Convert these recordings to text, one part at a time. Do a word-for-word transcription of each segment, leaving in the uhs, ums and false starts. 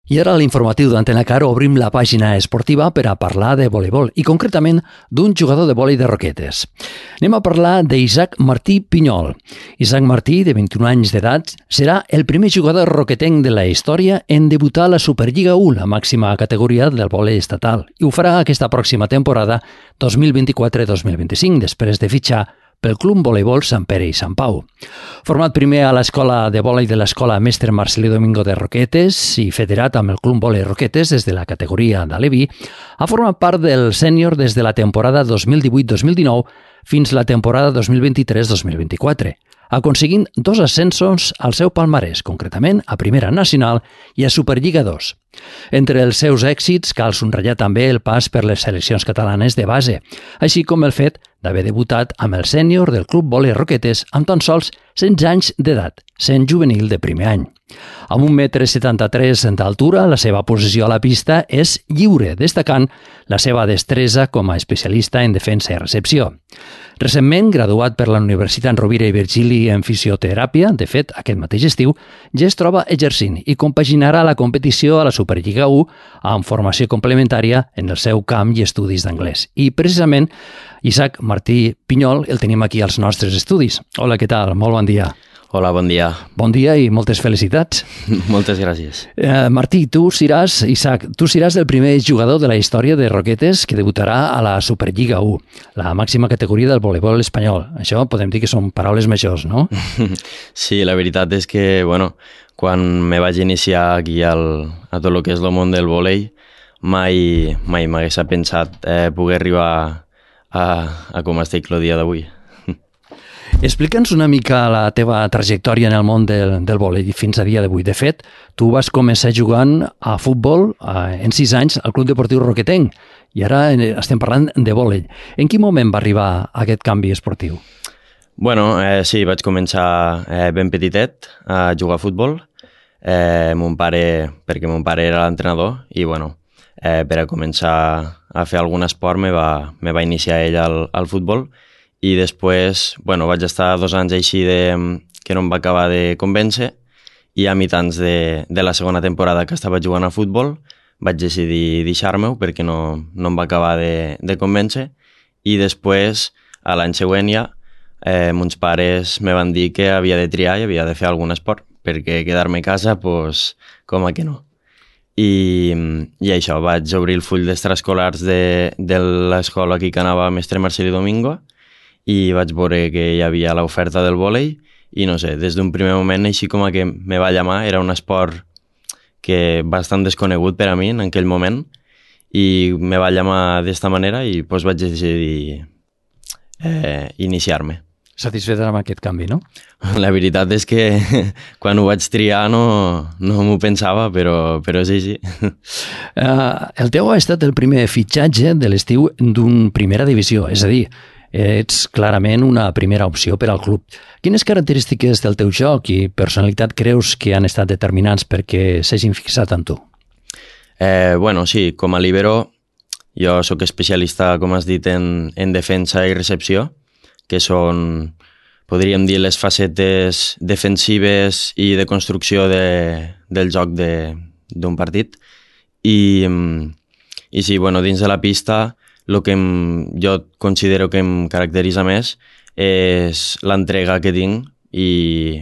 I ara a l'informatiu d'Antena Caro obrim la pàgina esportiva per a parlar de voleibol i concretament d'un jugador de vòlei de Roquetes. Anem a parlar d'Isaac Martí Pinyol. Isaac Martí, de vint-i-un anys d'edat, serà el primer jugador roquetenc de la història en debutar a la Superliga u, la màxima categoria del vòlei estatal, i ho farà aquesta pròxima temporada dos mil vint-i-quatre dos mil vint-i-cinc, després de fitxar pel Club Voleibol Sant Pere i Sant Pau. Format primer a l'escola de vòlei de l'escola Mestre Marcelí Domingo de Roquetes i federat amb el Club Vòlei Roquetes des de la categoria d'Aleví, ha format part del sènior des de la temporada dos mil divuit dos mil dinou fins la temporada dos mil vint-i-tres dos mil vint-i-quatre, aconseguint dos ascensos al seu palmarès, concretament a Primera Nacional i a Superliga dos. Entre els seus èxits cal subratllar també el pas per les seleccions catalanes de base, així com el fet d'haver debutat amb el sènior del Club Vòlei Roquetes amb tan sols setze anys d'edat, sent juvenil de primer any. Amb un metre setanta-tres d'altura, la seva posició a la pista és lliure, destacant la seva destresa com a especialista en defensa i recepció. Recentment, graduat per la Universitat Rovira i Virgili en fisioteràpia, de fet, aquest mateix estiu, ja es troba exercint i compaginarà la competició a la Superliga u amb formació complementària en el seu camp i estudis d'anglès. I, precisament, Isaac Martí Pinyol el tenim aquí als nostres estudis. Hola, què tal? Molt bon dia. Hola, bon dia. Bon dia i moltes felicitats. Moltes gràcies. Eh, Martí, tu seràs, Isaac, tu seràs el primer jugador de la història de Roquetes que debutarà a la Superliga u, la màxima categoria del voleibol espanyol. Això podem dir que són paraules majors, no? Sí, la veritat és que, bueno, quan me vaig iniciar aquí al, a tot el que és el món del vòlei, mai mai m'hagués pensat eh, poder arribar a, a com estic el dia d'avui. Explica'ns una mica la teva trajectòria en el món del, del vòlei fins a dia d'avui. De fet, tu vas començar jugant a futbol eh, en sis anys al Club Deportiu Roquetenc i ara estem parlant de vòlei. En quin moment va arribar aquest canvi esportiu? Bueno, eh, sí, vaig començar eh, ben petitet a jugar a futbol. Eh, mon pare, perquè mon pare era l'entrenador i bueno, eh, per a començar a fer algun esport me va, me va iniciar ell al, al futbol. I després, bueno, vaig estar dos anys així de, que no em va acabar de convèncer i a mitjans de, de la segona temporada que estava jugant a futbol vaig decidir deixar-me-ho perquè no, no em va acabar de, de convèncer i després, a l'any següent ja, eh, mons pares me van dir que havia de triar i havia de fer algun esport perquè quedar-me a casa, pues, com a que no. I, i això, vaig obrir el full d'extraescolars de, de l'escola aquí que anava a Mestre Marcelí Domingo i vaig veure que hi havia l'oferta del vòlei i no sé, des d'un primer moment així com que me va llamar, era un esport que bastant desconegut per a mi en aquell moment i me va llamar d'esta manera i pues, vaig decidir eh, iniciar-me. Satisfet amb aquest canvi, no? La veritat és que quan ho vaig triar no, no m'ho pensava, però, però sí, sí. Uh, el teu ha estat el primer fitxatge de l'estiu d'un primera divisió, és a dir, ets clarament una primera opció per al club. Quines característiques del teu joc i personalitat creus que han estat determinants perquè s'hagin fixat en tu? Eh, bueno, sí, com a líbero jo sóc especialista, com has dit, en, en defensa i recepció, que són, podríem dir, les facetes defensives i de construcció de, del joc d'un partit. I, i sí, bueno, dins de la pista el que em, jo considero que em caracteritza més és l'entrega que tinc i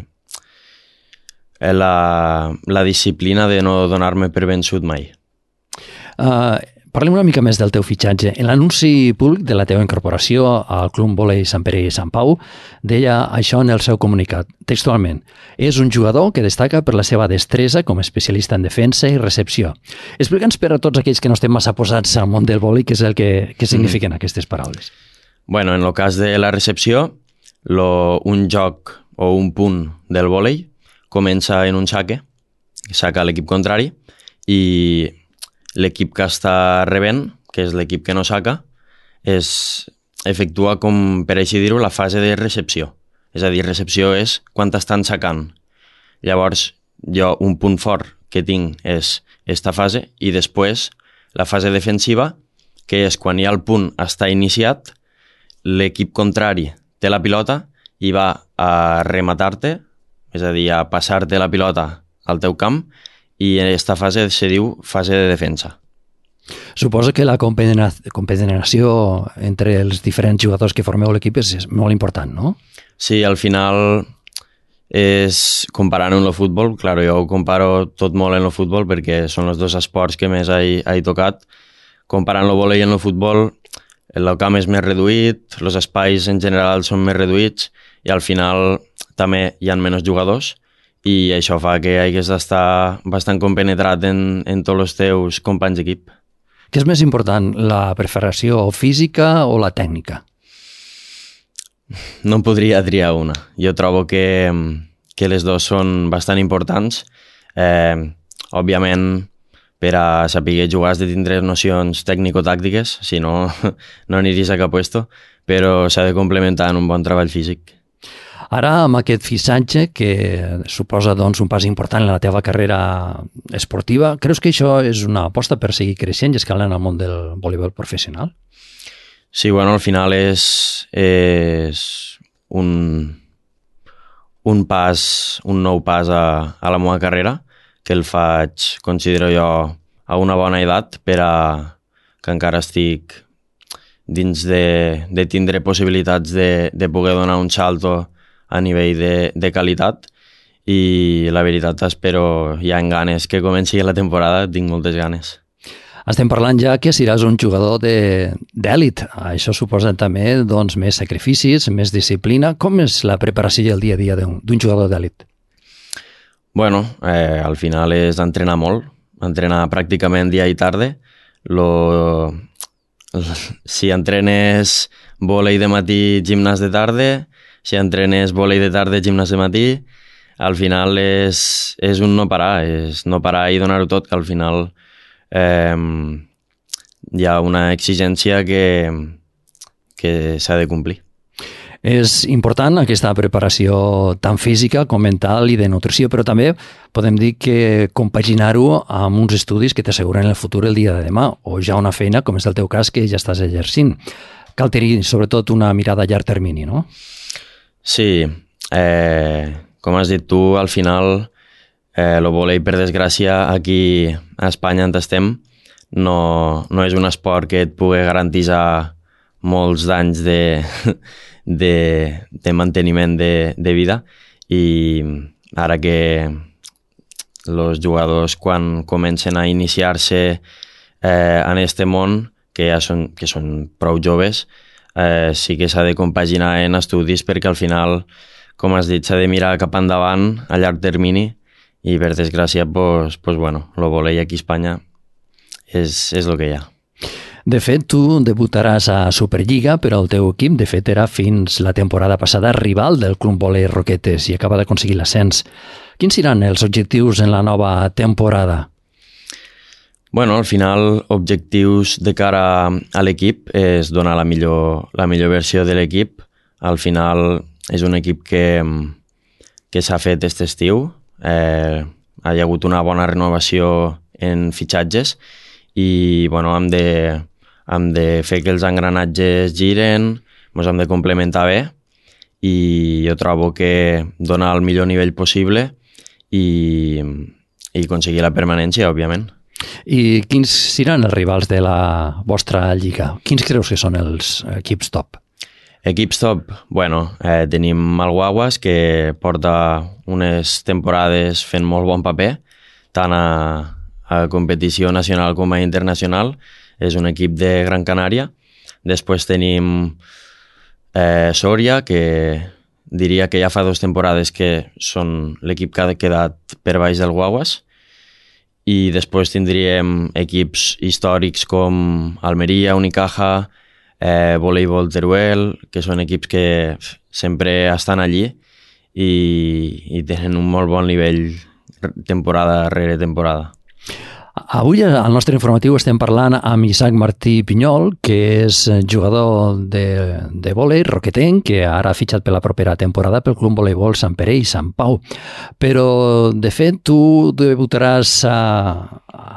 la, la disciplina de no donar-me per vençut mai. Uh, parlem una mica més del teu fitxatge. En l'anunci públic de la teva incorporació al Club Vòlei Sant Pere i Sant Pau deia això en el seu comunicat, textualment. És un jugador que destaca per la seva destresa com a especialista en defensa i recepció. Explica'ns per a tots aquells que no estem massa posats al món del vòlei què és el que, que signifiquen mm. aquestes paraules. Bueno, en el cas de la recepció, lo, un joc o un punt del vòlei comença en un saque, saca l'equip contrari i l'equip que està rebent, que és l'equip que no saca, és, efectua, com per així dir-ho, la fase de recepció. És a dir, recepció és quan t'estan sacant. Llavors, jo un punt fort que tinc és esta fase i després la fase defensiva, que és quan ja el punt està iniciat, l'equip contrari té la pilota i va a rematar-te, és a dir, a passar-te la pilota al teu camp i aquesta fase se diu fase de defensa. Suposo que la compenetració entre els diferents jugadors que formeu l'equip és molt important, no? Sí, al final és comparant amb el futbol, claro, jo ho comparo tot molt en el futbol perquè són els dos esports que més he, he tocat. Comparant el vòlei i el futbol, el camp és més reduït, els espais en general són més reduïts i al final també hi ha menys jugadors i això fa que hagués d'estar bastant compenetrat en, en tots els teus companys d'equip. Què és més important, la preparació física o la tècnica? No en podria triar una. Jo trobo que, que les dues són bastant importants. Eh, òbviament, per a saber jugar has de tindre nocions tècnico-tàctiques, si no, no aniries a cap puesto, però s'ha de complementar en un bon treball físic. Ara, amb aquest fitxatge, que suposa doncs, un pas important en la teva carrera esportiva, creus que això és una aposta per seguir creixent i escalant al món del voleibol professional? Sí, bueno, al final és, és un, un pas, un nou pas a, a la meva carrera, que el faig, considero jo, a una bona edat per a que encara estic dins de, de tindre possibilitats de, de poder donar un salto a nivell de, de qualitat i la veritat espero hi ha ganes que comenci la temporada, tinc moltes ganes. Estem parlant ja que seràs un jugador d'èlit. Això suposa també doncs, més sacrificis, més disciplina. Com és la preparació i el dia a dia d'un jugador d'èlit? Bueno, eh, al final és entrenar molt, entrenar pràcticament dia i tarda. Lo... Si entrenes vòlei de matí, gimnàs de tarda, si entrenes vòlei de tarda, gimnàs de matí, al final és, és un no parar, és no parar i donar-ho tot, que al final eh, hi ha una exigència que, que s'ha de complir. És important aquesta preparació tant física com mental i de nutrició, però també podem dir que compaginar-ho amb uns estudis que t'asseguren el futur el dia de demà, o ja una feina, com és el teu cas, que ja estàs exercint. Cal tenir sobretot una mirada a llarg termini, no? Sí, eh, com has dit tu, al final eh, el vòlei, per desgràcia, aquí a Espanya on estem, no, no és un esport que et pugui garantir molts d'anys de, de, de manteniment de, de vida i ara que els jugadors quan comencen a iniciar-se eh, en este món, que ja són, que són prou joves, Eh, sí que s'ha de compaginar en estudis perquè al final, com has dit, s'ha de mirar cap endavant a llarg termini i per desgràcia, pues, pues bueno, el vòlei aquí a Espanya és, és el que hi ha. De fet, tu debutaràs a Superliga, però el teu equip, de fet, era fins la temporada passada rival del Club Vòlei Roquetes i acaba d'aconseguir l'ascens. Quins seran els objectius en la nova temporada? Bueno, al final, objectius de cara a l'equip és donar la millor, la millor versió de l'equip. Al final, és un equip que, que s'ha fet aquest estiu. Eh, ha hi hagut una bona renovació en fitxatges i bueno, hem de, hem de fer que els engranatges giren, ens hem de complementar bé i jo trobo que donar el millor nivell possible i, i aconseguir la permanència, òbviament. I quins seran els rivals de la vostra lliga? Quins creus que són els equips top? Equips top? Bueno, eh, tenim el Guaguas, que porta unes temporades fent molt bon paper, tant a, a competició nacional com a internacional. És un equip de Gran Canària. Després tenim eh, Sòria, que diria que ja fa dues temporades que són l'equip que ha quedat per baix del Guaguas. I després tindríem equips històrics com Almeria, Unicaja, eh, Voleibol Teruel, que són equips que sempre estan allí i, i tenen un molt bon nivell temporada rere temporada. Avui al nostre informatiu estem parlant amb Isaac Martí Pinyol, que és jugador de, de vòlei roquetenc, que ara ha fitxat per la propera temporada pel Club Voleibol Sant Pere i Sant Pau. Però, de fet, tu debutaràs a,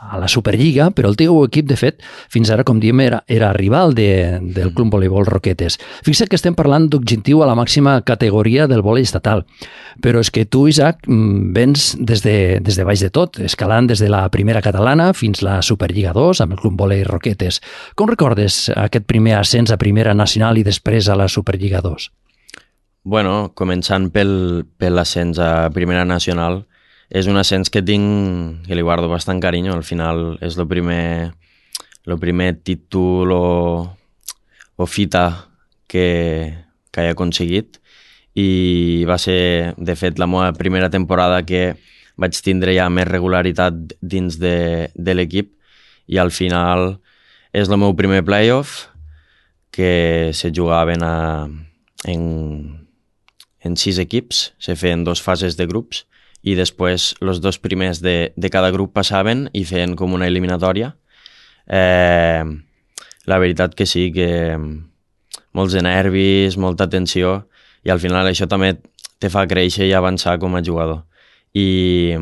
a la Superliga, però el teu equip, de fet, fins ara, com diem, era, era rival de, del Club Voleibol Roquetes. Fixa't que estem parlant d'objectiu a la màxima categoria del vòlei estatal, però és que tu, Isaac, vens des de, des de baix de tot, escalant des de la primera catalana fins la Superliga dos amb el Club Voleibol Roquetes. Com recordes aquest primer ascens a primera nacional i després a la Superliga dos? Bueno, començant pel, per l'ascens a Primera Nacional, és un ascens que tinc, que li guardo bastant carinyo. Al final és el primer, el primer títol o, o fita que, que he aconseguit i va ser, de fet, la meva primera temporada que vaig tindre ja més regularitat dins de, de l'equip i al final és el meu primer playoff que se jugaven a, en en sis equips, se feien dos fases de grups i després els dos primers de, de cada grup passaven i feien com una eliminatòria. Eh, la veritat que sí, que molts de nervis, molta tensió i al final això també te fa créixer i avançar com a jugador. I,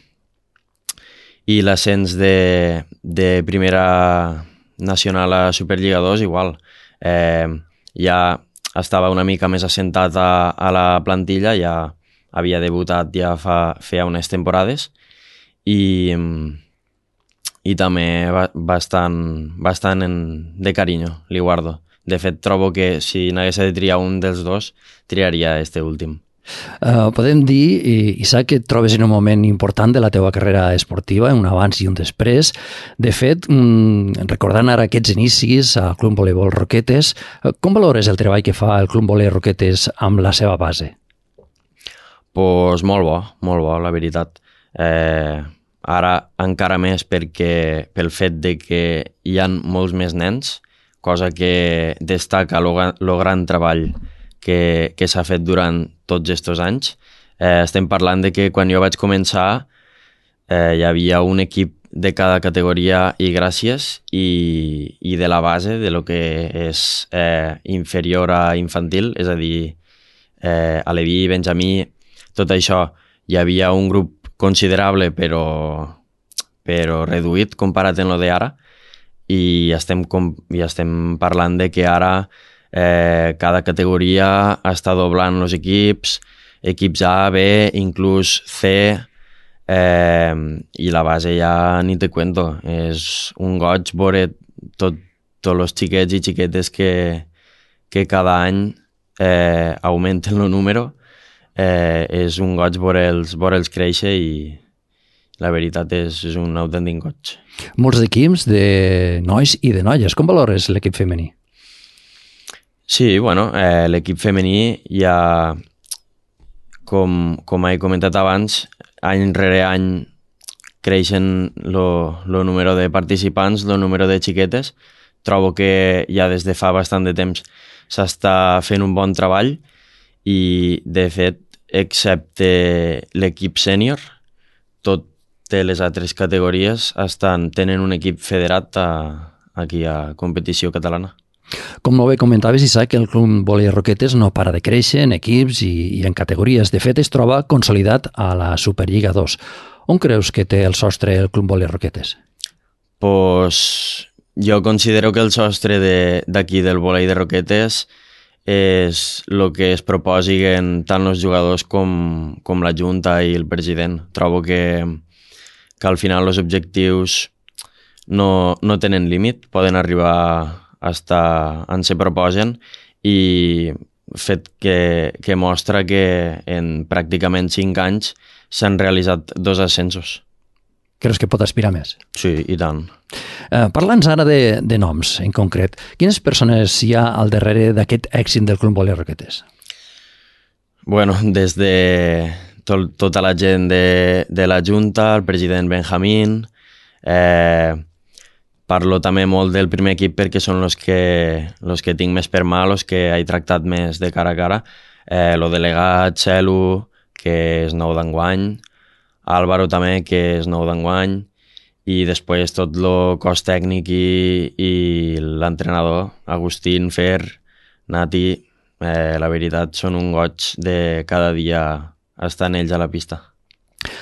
i l'ascens de, de Primera Nacional a Superliga dos igual. Eh, ja estava una mica més assentat a, a la plantilla, ja havia debutat ja fa, feia unes temporades i, i també bastant, bastant en, de carinyo, li guardo. De fet, trobo que si n'hagués de triar un dels dos, triaria este últim. Uh, podem dir, Isaac, que et trobes en un moment important de la teva carrera esportiva, un abans i un després. De fet, recordant ara aquests inicis al Club Voleibol Roquetes, com valores el treball que fa el Club Voleibol Roquetes amb la seva base? Pues molt bo, molt bo, la veritat. Eh, ara encara més perquè pel fet de que hi ha molts més nens, cosa que destaca el gran treball que, que s'ha fet durant tots aquests anys. Eh, estem parlant de que quan jo vaig començar eh, hi havia un equip de cada categoria i gràcies i, i de la base, de lo que és eh, inferior a infantil, és a dir, eh, aleví, benjamí, tot això. Hi havia un grup considerable però, però reduït comparat amb el d'ara i estem, com, i estem parlant de que ara Eh, cada categoria està doblant els equips, equips A, B, inclús C, eh, i la base ja ni te cuento. És un goig veure tot, tots els xiquets i xiquetes que, que cada any eh, augmenten el número. Eh, és un goig veure'ls, veure'ls créixer i la veritat és, és un autèntic goig. Molts equips de nois i de noies. Com valores l'equip femení? Sí, bueno, eh, l'equip femení ja, com, com he comentat abans, any rere any creixen el número de participants, el número de xiquetes. Trobo que ja des de fa bastant de temps s'està fent un bon treball i, de fet, excepte l'equip sènior, totes les altres categories estan, tenen un equip federat a, aquí a competició catalana. Com molt bé comentaves, Isaac, el Club Voleibol Roquetes no para de créixer en equips i, i en categories. De fet, es troba consolidat a la Superliga dos. On creus que té el sostre el Club Voleibol Roquetes? Pues jo considero que el sostre d'aquí de, del voleibol de Roquetes és el que es proposin tant els jugadors com, com la Junta i el president. Trobo que, que al final els objectius no, no tenen límit, poden arribar hasta on se proposen i fet que, que mostra que en pràcticament cinc anys s'han realitzat dos ascensos. Creus que pot aspirar més? Sí, i tant. Eh, Parla'ns ara de, de noms, en concret. Quines persones hi ha al darrere d'aquest èxit del Club Voleibol Roquetes? Bueno, des de tot, tota la gent de, de la Junta, el president Benjamín, eh, parlo també molt del primer equip perquè són els que, los que tinc més per mà, els que he tractat més de cara a cara. Eh, lo delegat, Xelu, que és nou d'enguany, Álvaro també, que és nou d'enguany, i després tot el cos tècnic i, i l'entrenador, Agustín, Fer, Nati, eh, la veritat són un goig de cada dia estar en ells a la pista.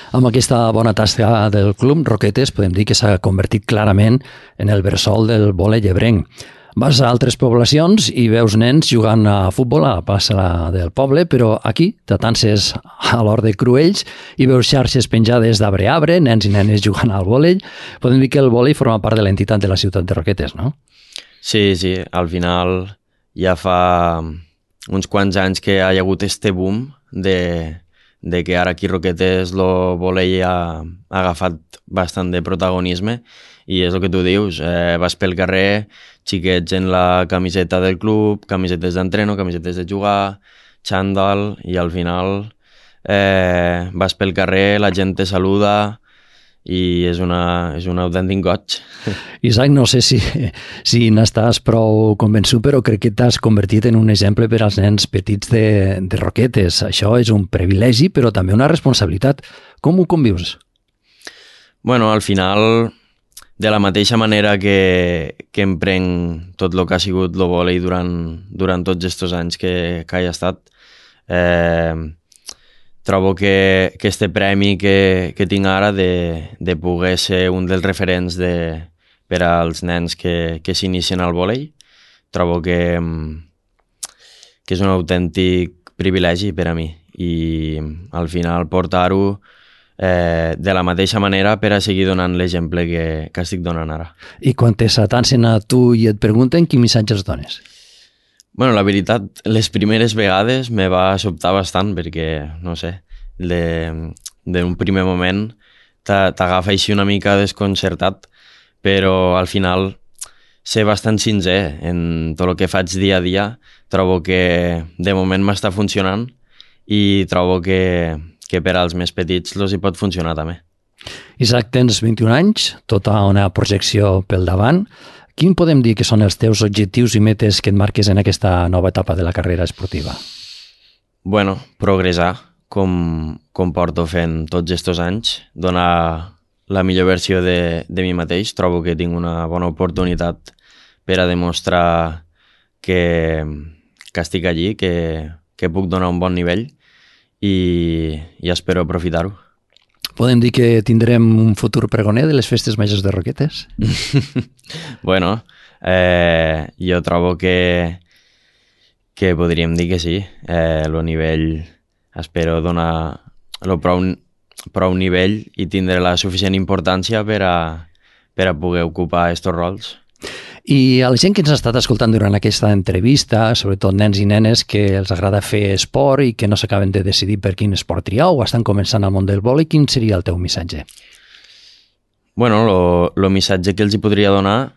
Amb aquesta bona tasca del club, Roquetes podem dir que s'ha convertit clarament en el bressol del vòlei llebrenc. Vas a altres poblacions i veus nens jugant a futbol a la plaça del poble, però aquí t'atances a l'Hort de Cruells i veus xarxes penjades d'arbre a arbre, nens i nenes jugant al vòlei. Podem dir que el vòlei forma part de l'entitat de la ciutat de Roquetes, no? Sí, sí, al final ja fa uns quants anys que hi ha hagut este boom de, de que ara aquí a Roquetes el vòlei ha, ha agafat bastant de protagonisme i és el que tu dius, eh, vas pel carrer, xiquets en la camiseta del club, camisetes d'entreno, camisetes de jugar, xandall, i al final eh, vas pel carrer, la gent te saluda i és, una, és un autèntic goig. Isaac, no sé si, si n'estàs prou convençut, però crec que t'has convertit en un exemple per als nens petits de, de Roquetes. Això és un privilegi, però també una responsabilitat. Com ho convius? Bueno, al final, de la mateixa manera que, que em prenc tot el que ha sigut el vòlei durant, durant tots aquests anys que, que he estat, eh, trobo que, que este premi que, que tinc ara de, de poder ser un dels referents de, per als nens que, que s'inicien al vòlei, trobo que, que és un autèntic privilegi per a mi i al final portar-ho Eh, de la mateixa manera per a seguir donant l'exemple que, que estic donant ara. I quan te s'atancen a tu i et pregunten, quin missatge els dones? Bueno, la veritat, les primeres vegades me va sobtar bastant perquè, no sé, d'un primer moment t'agafa així una mica desconcertat, però al final ser bastant sincer en tot el que faig dia a dia, trobo que de moment m'està funcionant i trobo que que per als més petits els hi pot funcionar també. Isaac, tens vint-i-un anys, tota una projecció pel davant. Quin podem dir que són els teus objectius i metes que et marques en aquesta nova etapa de la carrera esportiva? Bueno, progressar, com, com porto fent tots aquests anys, donar la millor versió de, de mi mateix. Trobo que tinc una bona oportunitat per a demostrar que, que estic allí, que, que puc donar un bon nivell, i, i espero aprofitar-ho. Podem dir que tindrem un futur pregoner de les festes majors de Roquetes? Bueno, eh, jo trobo que, que podríem dir que sí. Eh, el nivell, espero donar el prou, prou nivell i tindre la suficient importància per a, per a poder ocupar aquests rols. I a la gent que ens ha estat escoltant durant aquesta entrevista, sobretot nens i nenes que els agrada fer esport i que no s'acaben de decidir per quin esport triar o estan començant al món del vòlei, quin seria el teu missatge? Bueno, el missatge que els hi podria donar,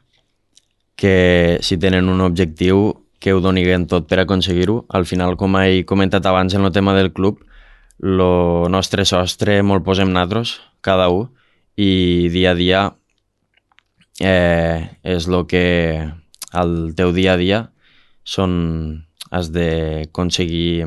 que si tenen un objectiu, que ho doniguen tot per aconseguir-ho. Al final, com he comentat abans en el tema del club, el nostre sostre molt posem nosaltres, cada un, i dia a dia Eh, és el que el teu dia a dia són, has d'aconseguir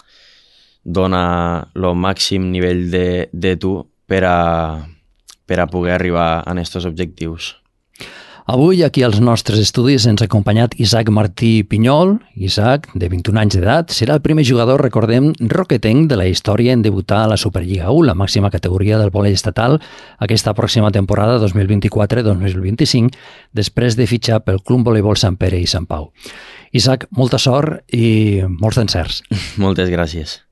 donar el màxim nivell de, de tu per a, per a poder arribar a aquests objectius. Avui aquí als nostres estudis ens ha acompanyat Isaac Martí Pinyol. Isaac, de vint-i-un anys d'edat, serà el primer jugador, recordem, roquetenc de la història en debutar a la Superliga u, la màxima categoria del vòlei estatal, aquesta pròxima temporada dos mil vint-i-quatre dos mil vint-i-cinc, després de fitxar pel Club Voleibol Sant Pere i Sant Pau. Isaac, molta sort i molts encerts. Moltes gràcies.